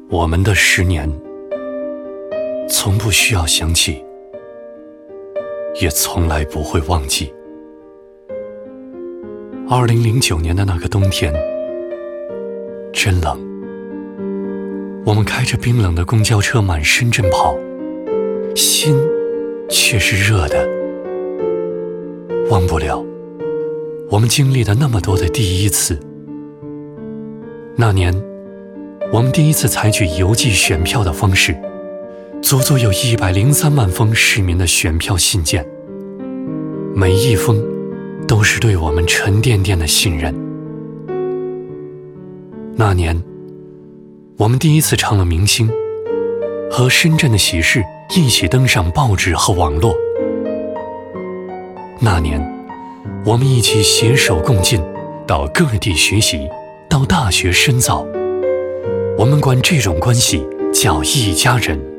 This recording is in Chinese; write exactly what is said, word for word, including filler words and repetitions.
我们的十年，从不需要想起，也从来不会忘记。二零零九年的那个冬天，真冷。我们开着冰冷的公交车满深圳跑，心却是热的。忘不了我们经历了那么多的第一次。那年我们第一次采取邮寄选票的方式，足足有一百零三万封市民的选票信件，每一封都是对我们沉甸甸的信任。那年我们第一次唱了明星，和深圳的喜事一起登上报纸和网络。那年我们一起携手共进，到各地学习，到大学深造。我们管这种关系叫一家人。